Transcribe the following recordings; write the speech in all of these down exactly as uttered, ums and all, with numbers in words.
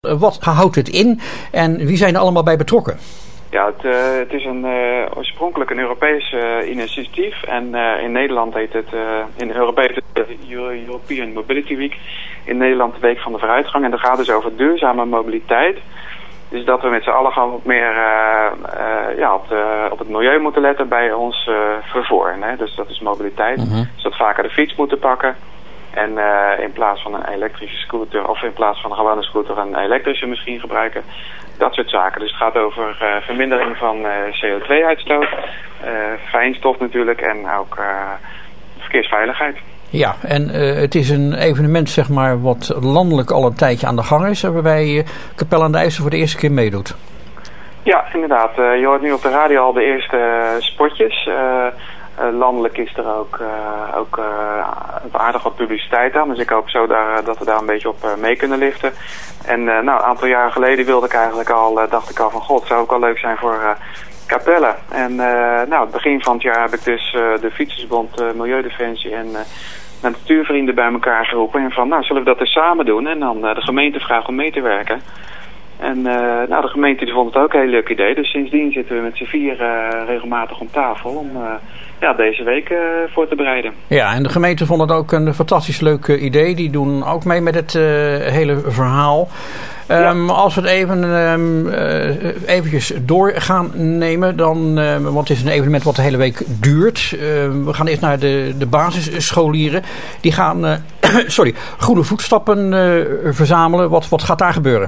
Wat houdt het in en wie zijn er allemaal bij betrokken? Ja, het, uh, het is een, uh, oorspronkelijk een Europees uh, initiatief en uh, in Nederland heet het, uh, in Europa heet het uh, European Mobility Week, in Nederland de Week van de Vooruitgang. En dat gaat dus over duurzame mobiliteit. Dus dat we met z'n allen gewoon wat meer uh, uh, ja, op, de, op het milieu moeten letten bij ons uh, vervoer. Hè? Dus dat is mobiliteit. Mm-hmm. Dus dat vaker de fiets moeten pakken. En uh, in plaats van een elektrische scooter of in plaats van een gewone scooter een elektrische misschien gebruiken. Dat soort zaken. Dus het gaat over uh, vermindering van uh, C O twee uitstoot, uh, fijnstof natuurlijk en ook uh, verkeersveiligheid. Ja, en uh, het is een evenement zeg maar wat landelijk al een tijdje aan de gang is, waarbij uh, Capelle aan de IJssel voor de eerste keer meedoet. Ja, inderdaad. Uh, je hoort nu op de radio al de eerste uh, spotjes. Uh, Uh, landelijk is er ook, uh, ook uh, aardig wat publiciteit aan. Dus ik hoop zo daar, dat we daar een beetje op uh, mee kunnen liften. En uh, nou, een aantal jaren geleden wilde ik eigenlijk al, uh, dacht ik al van god, zou ook wel leuk zijn voor uh, Capelle. En uh, nou, het begin van het jaar heb ik dus uh, de Fietsersbond, uh, Milieudefensie en uh, Natuurvrienden bij elkaar geroepen. En van nou, zullen we dat eens samen doen? En dan uh, de gemeente vragen om mee te werken. En uh, nou, de gemeente die vond het ook een heel leuk idee. Dus sindsdien zitten we met z'n vier uh, regelmatig om tafel om uh, ja, deze week uh, voor te bereiden. Ja, en de gemeente vond het ook een fantastisch leuk uh, idee. Die doen ook mee met het uh, hele verhaal. Um, ja. Als we het even um, uh, eventjes door gaan nemen, dan, uh, want het is een evenement wat de hele week duurt. Uh, we gaan eerst naar de, de basisscholieren. Die gaan uh, sorry, goede voetstappen uh, verzamelen. Wat, wat gaat daar gebeuren?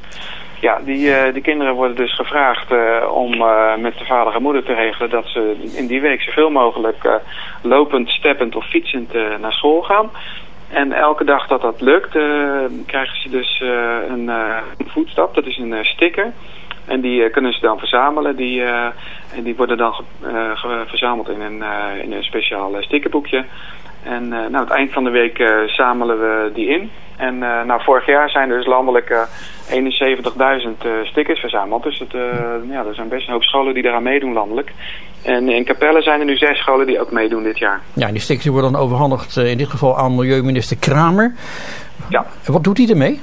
Ja, die, uh, die kinderen worden dus gevraagd uh, om uh, met de vader en moeder te regelen dat ze in die week zoveel mogelijk uh, lopend, steppend of fietsend uh, naar school gaan. En elke dag dat dat lukt, uh, krijgen ze dus uh, een, uh, een voetstap, dat is een uh, sticker. En die uh, kunnen ze dan verzamelen. Die, uh, en die worden dan ge, uh, ge, verzameld in een, uh, in een speciaal uh, stickerboekje. En uh, nou, aan het eind van de week uh, zamelen we die in. En uh, nou, vorig jaar zijn er dus landelijk uh, eenenzeventigduizend uh, stickers verzameld. Dus het, uh, ja, er zijn best een hoop scholen die daaraan meedoen landelijk. En in Capelle zijn er nu zes scholen die ook meedoen dit jaar. Ja, en die stickers worden dan overhandigd uh, in dit geval aan milieuminister Kramer. Ja. Wat doet hij ermee?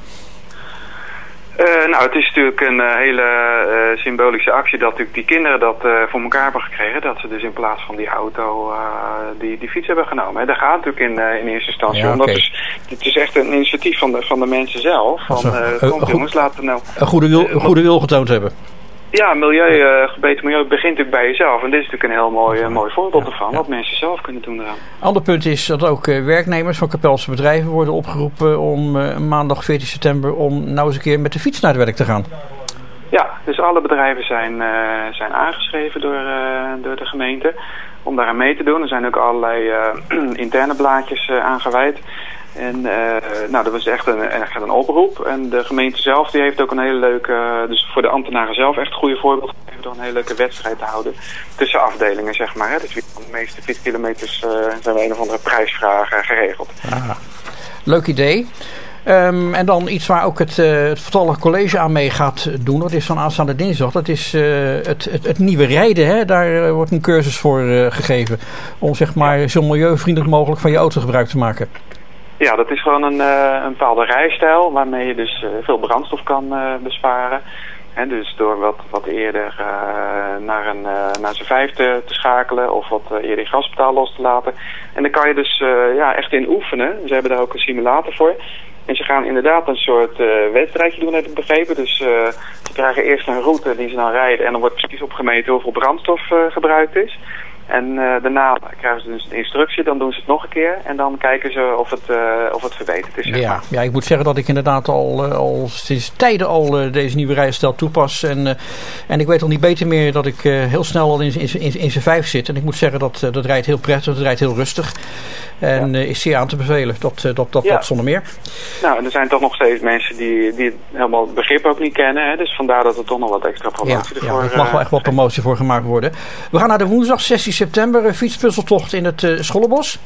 Uh, nou, het is natuurlijk een uh, hele uh, symbolische actie dat natuurlijk die kinderen dat uh, voor elkaar hebben gekregen. Dat ze dus in plaats van die auto uh, die, die fiets hebben genomen. Hè. Daar gaat het natuurlijk in, uh, in eerste instantie ja, om. Okay. Dat is, het is echt een initiatief van de, van de mensen zelf. Van, uh, uh, kom uh, jongens, laten we nou... Een goede wil, een goede wil getoond hebben. Ja, milieu, uh, beter milieu begint natuurlijk bij jezelf. En dit is natuurlijk een heel mooi, uh, mooi voorbeeld ja, ervan. Ja. Wat mensen zelf kunnen doen eraan. Ander punt is dat ook uh, werknemers van Capelse bedrijven worden opgeroepen om uh, maandag veertien september om nou eens een keer met de fiets naar het werk te gaan. Ja, dus alle bedrijven zijn, uh, zijn aangeschreven door, uh, door de gemeente om daaraan mee te doen. Er zijn ook allerlei uh, interne blaadjes uh, aangeweid. En uh, nou, dat was echt een, echt een oproep. En de gemeente zelf die heeft ook een hele leuke, uh, dus voor de ambtenaren zelf echt een goede voorbeeld gegeven door een hele leuke wedstrijd te houden tussen afdelingen, zeg maar. Hè. Dus wie van de meeste fietskilometers uh, zijn we een of andere prijsvraag uh, geregeld. Ah, leuk idee. Um, en dan iets waar ook het, uh, het Vertallig College aan mee gaat doen. Dat is van aanstaande dinsdag. Dat is uh, het, het, het nieuwe rijden. Hè? Daar uh, wordt een cursus voor uh, gegeven. Om zeg maar zo milieuvriendelijk mogelijk van je auto gebruik te maken. Ja, dat is gewoon een, uh, een bepaalde rijstijl waarmee je dus uh, veel brandstof kan uh, besparen. En dus door wat, wat eerder uh, naar, een, uh, naar z'n vijf te, te schakelen of wat uh, eerder gaspedaal los te laten. En dan kan je dus uh, ja, echt in oefenen. Ze hebben daar ook een simulator voor. En ze gaan inderdaad een soort uh, wedstrijdje doen, heb ik begrepen. Dus uh, ze krijgen eerst een route die ze dan rijden en dan wordt precies opgemeten hoeveel brandstof uh, gebruikt is. En uh, daarna krijgen ze dus een instructie, dan doen ze het nog een keer en dan kijken ze of het, uh, of het verbeterd is. Zeg ja, maar. ja, ik moet zeggen dat ik inderdaad al, uh, al sinds tijden al uh, deze nieuwe rijstijl toepas. En, uh, en ik weet al niet beter meer dat ik uh, heel snel al in, in, in, in zijn vijf zit. En ik moet zeggen dat uh, dat rijdt heel prettig, dat rijdt heel rustig. En ja. uh, is zeer aan te bevelen, dat, uh, dat, dat, ja. dat zonder meer. Nou, en er zijn toch nog steeds mensen die, die helemaal het begrip ook niet kennen. Hè? Dus vandaar dat er toch nog wat extra promotie ja, ervoor... Ja, er mag wel echt wat promotie voor gemaakt worden. We gaan naar de woensdag, zestien september, een fietspuzzeltocht in het uh, Schollenbos.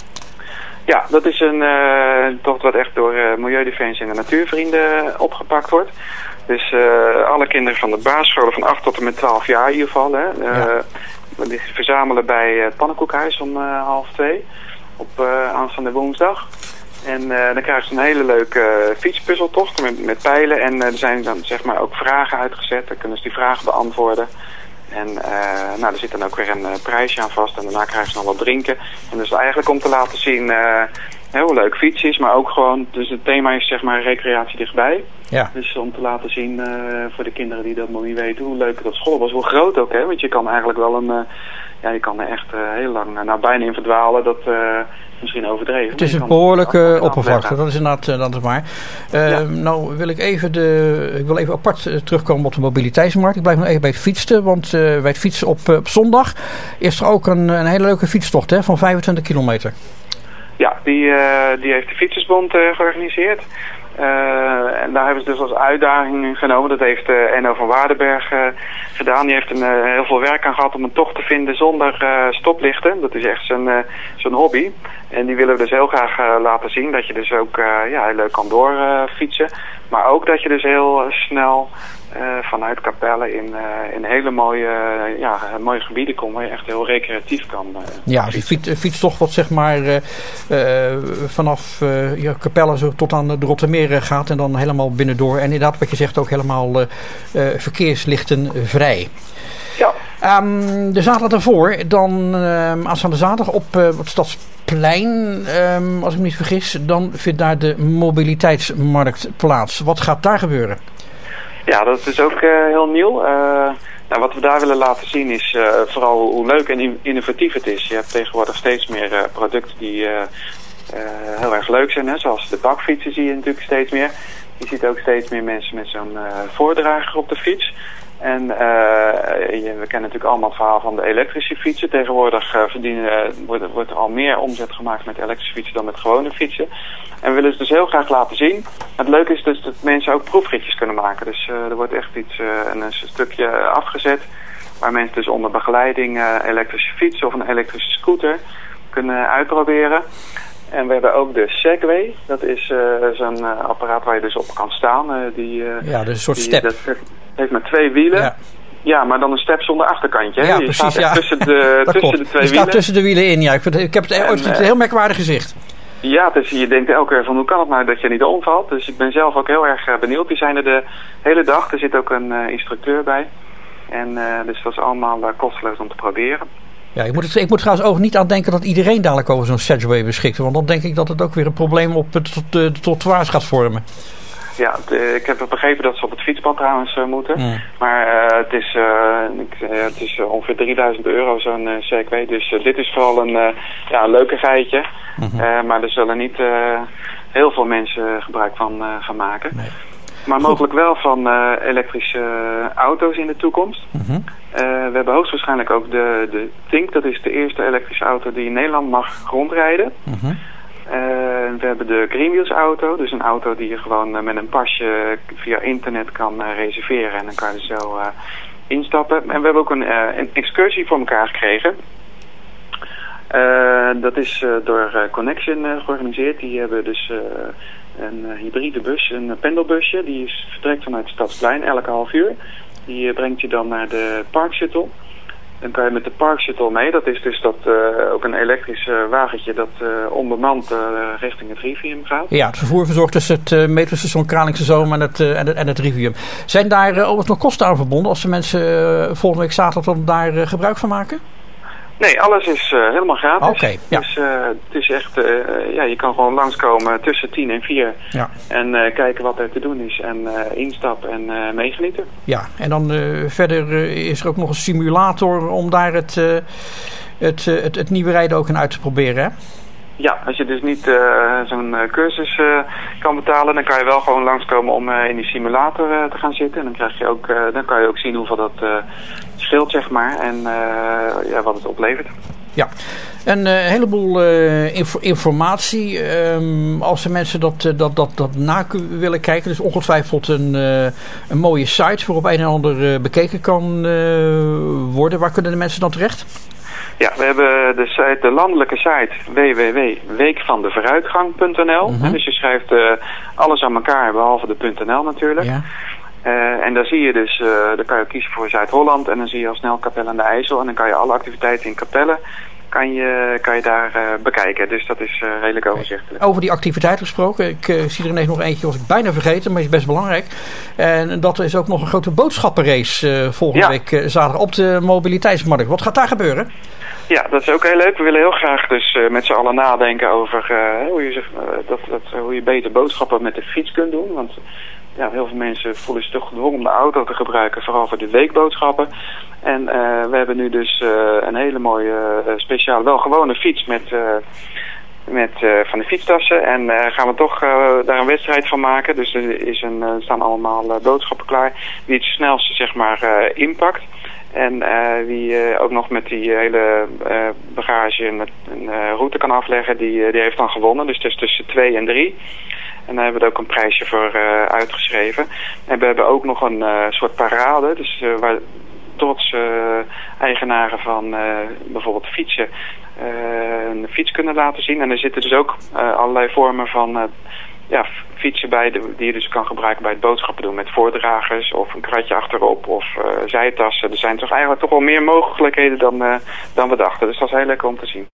Ja, dat is een uh, tocht wat echt door uh, Milieudefensie en de Natuurvrienden opgepakt wordt. Dus uh, alle kinderen van de basisscholen van acht tot en met twaalf jaar in ieder geval. Hè, uh, ja. Die verzamelen bij het Pannenkoekhuis om uh, half twee op uh, aanstaande woensdag. En uh, dan krijgen ze een hele leuke uh, fietspuzzeltocht met, met pijlen. En uh, er zijn dan zeg maar ook vragen uitgezet. Dan kunnen ze die vragen beantwoorden. En uh, nou, er zit dan ook weer een uh, prijsje aan vast. En daarna krijgen ze nog wat drinken. En dus eigenlijk om te laten zien uh, hoe leuk fietsen is. Maar ook gewoon, dus het thema is zeg maar recreatie dichtbij. Ja. Dus om te laten zien uh, voor de kinderen die dat nog niet weten hoe leuk het op school was. Hoe groot ook, hè. Want je kan eigenlijk wel een... Uh, ja, je kan er echt uh, heel lang uh, nou, bijna in verdwalen. Dat... Uh, misschien overdreven. Het is een behoorlijke oppervlakte, dat is inderdaad uh, dat is waar. Uh, ja. Nou wil ik even de, ik wil even apart uh, terugkomen op de mobiliteitsmarkt. Ik blijf nog even bij het fietsen, want uh, bij het fietsen op, uh, op zondag is er ook een, een hele leuke fietstocht hè, van vijfentwintig kilometer. Ja, die, uh, die heeft de Fietsersbond uh, georganiseerd. Uh, en daar hebben ze dus als uitdaging genomen. Dat heeft uh, Enno van Waardenberg uh, gedaan. Die heeft een, uh, heel veel werk aan gehad om een tocht te vinden zonder uh, stoplichten. Dat is echt zijn, uh, zijn hobby. En die willen we dus heel graag uh, laten zien. Dat je dus ook uh, ja, heel leuk kan doorfietsen. Uh, maar ook dat je dus heel uh, snel uh, vanuit Capelle in, uh, in hele mooie, uh, ja, mooie gebieden komt. Waar je echt heel recreatief kan uh, Ja, dus die fiets, fietstocht wat zeg maar uh, uh, vanaf uh, ja, Capelle zo tot aan de Rottermeer gaat. En dan helemaal binnendoor. En inderdaad wat je zegt ook helemaal uh, uh, verkeerslichtenvrij. Ja. Um, de zaterdag daarvoor, dan um, aanstaande zaterdag op uh, het Stadsplein, um, als ik me niet vergis, dan vindt daar de mobiliteitsmarkt plaats. Wat gaat daar gebeuren? Ja, dat is ook uh, heel nieuw. Uh, nou, wat we daar willen laten zien is uh, vooral hoe leuk en innovatief het is. Je hebt tegenwoordig steeds meer uh, producten die uh, uh, heel erg leuk zijn, hè? Zoals de bakfietsen zie je natuurlijk steeds meer. Je ziet ook steeds meer mensen met zo'n uh, voordrager op de fiets. En uh, je, we kennen natuurlijk allemaal het verhaal van de elektrische fietsen. Tegenwoordig uh, verdienen, uh, wordt, wordt er al meer omzet gemaakt met elektrische fietsen dan met gewone fietsen. En we willen het dus heel graag laten zien. Het leuke is dus dat mensen ook proefritjes kunnen maken. Dus uh, er wordt echt iets, uh, een, een stukje afgezet waar mensen dus onder begeleiding uh, elektrische fietsen of een elektrische scooter kunnen uitproberen. En we hebben ook de Segway. Dat is uh, zo'n uh, apparaat waar je dus op kan staan. Uh, die, uh, ja, dus een soort die, step. Dat heeft maar twee wielen. Ja. Ja, maar dan een step zonder achterkantje. Hè? Ja, je precies, staat echt ja. tussen de, tussen de twee je wielen. staat tussen de wielen in, ja. Ik, vind, ik heb het en, ooit uh, een heel merkwaardig gezicht. Ja, dus je denkt elke keer van hoe kan het nou dat je niet omvalt. Dus ik ben zelf ook heel erg uh, benieuwd. Die zijn er de hele dag. Er zit ook een uh, instructeur bij. En uh, dus dat is allemaal uh, kosteloos om te proberen. Ja, ik moet, het, ik moet trouwens ook niet aan denken dat iedereen dadelijk over zo'n Segway beschikt. Want dan denk ik dat het ook weer een probleem op het tot, de trottoirs gaat vormen. Ja, de, ik heb begrepen dat ze op het fietspad trouwens uh, moeten. Mm. Maar uh, het is, uh, ik, uh, het is uh, ongeveer drieduizend euro zo'n uh, Segway. Dus uh, dit is vooral een, uh, ja, een leukerheidje. Mm-hmm. Uh, maar er zullen niet uh, heel veel mensen gebruik van uh, gaan maken. Nee. Maar mogelijk wel van uh, elektrische uh, auto's in de toekomst. Mm-hmm. Uh, we hebben hoogstwaarschijnlijk ook de, de Tink. Dat is de eerste elektrische auto die in Nederland mag rondrijden. Mm-hmm. Uh, we hebben de Greenwheels auto. Dus een auto die je gewoon uh, met een pasje via internet kan uh, reserveren. En dan kan je er zo uh, instappen. En we hebben ook een, uh, een excursie voor elkaar gekregen. Uh, dat is uh, door uh, Connection uh, georganiseerd. Die hebben dus... Uh, een uh, hybride bus, een uh, pendelbusje. Die is vertrekt vanuit het Stadsplein elke half uur. Die uh, brengt je dan naar de Parkshuttle. Dan kan je met de Parkshuttle mee. Dat is dus dat, uh, ook een elektrisch uh, wagentje dat uh, onbemand uh, richting het Rivium gaat. Ja, het vervoer verzorgt tussen het uh, metrostation Kralingse Zoom en het, uh, en het, en het Rivium. Zijn daar uh, overigens nog kosten aan verbonden als de mensen uh, volgende week zaterdag dan daar uh, gebruik van maken? Nee, alles is uh, helemaal gratis. Oké, okay, ja. Dus uh, het is echt, uh, ja, je kan gewoon langskomen tussen tien en vier. Ja. En uh, kijken wat er te doen is. En uh, instappen en uh, meegenieten. Ja, en dan uh, verder uh, is er ook nog een simulator om daar het, uh, het, uh, het, het nieuwe rijden ook in uit te proberen, hè? Ja, als je dus niet uh, zo'n uh, cursus uh, kan betalen, dan kan je wel gewoon langskomen om uh, in die simulator uh, te gaan zitten. En dan, krijg je ook, uh, dan kan je ook zien hoeveel dat uh, scheelt, zeg maar, en uh, ja, wat het oplevert. Ja, een uh, heleboel uh, inf- informatie. Um, als de mensen dat, uh, dat, dat, dat na willen kijken, dus ongetwijfeld een, uh, een mooie site waarop een en ander uh, bekeken kan uh, worden. Waar kunnen de mensen dan terecht? Ja, we hebben de, site, de landelijke site w w w punt weekvandeveruitgang punt n l. Mm-hmm. Dus je schrijft uh, alles aan elkaar, behalve de .nl natuurlijk. Ja. Uh, en daar zie je dus, uh, dan kan je kiezen voor Zuid-Holland en dan zie je al snel Capelle aan de IJssel. En dan kan je alle activiteiten in Capelle kan je, kan je daar uh, bekijken. Dus dat is uh, redelijk overzichtelijk. Over die activiteit gesproken. Ik uh, zie er ineens nog eentje, was ik bijna vergeten, maar is best belangrijk. En dat is ook nog een grote boodschappenrace uh, volgende ja. week uh, zaterdag op de mobiliteitsmarkt. Wat gaat daar gebeuren? Ja, dat is ook heel leuk. We willen heel graag dus uh, met z'n allen nadenken over uh, hoe, je, uh, dat, dat, uh, hoe je beter boodschappen met de fiets kunt doen. Want ja, heel veel mensen voelen zich toch gedwongen om de auto te gebruiken, vooral voor de weekboodschappen. En uh, we hebben nu dus uh, een hele mooie uh, speciale, wel gewone fiets met, uh, met uh, van de fietstassen. En uh, gaan we toch uh, daar een wedstrijd van maken. Dus er is een, uh, staan allemaal uh, boodschappen klaar wie het snelste zeg maar uh, inpakt. En uh, wie uh, ook nog met die hele uh, bagage een, een uh, route kan afleggen, die, uh, die heeft dan gewonnen. Dus het is tussen twee en drie. En daar hebben we ook een prijsje voor uh, uitgeschreven. En we hebben ook nog een uh, soort parade. Dus uh, waar trotse uh, eigenaren van uh, bijvoorbeeld fietsen uh, een fiets kunnen laten zien. En er zitten dus ook uh, allerlei vormen van uh, ja, fietsen bij de, die je dus kan gebruiken bij het boodschappen doen. Met voordragers of een kratje achterop of uh, zijtassen. Er zijn toch eigenlijk toch wel meer mogelijkheden dan, uh, dan we dachten. Dus dat is heel lekker om te zien.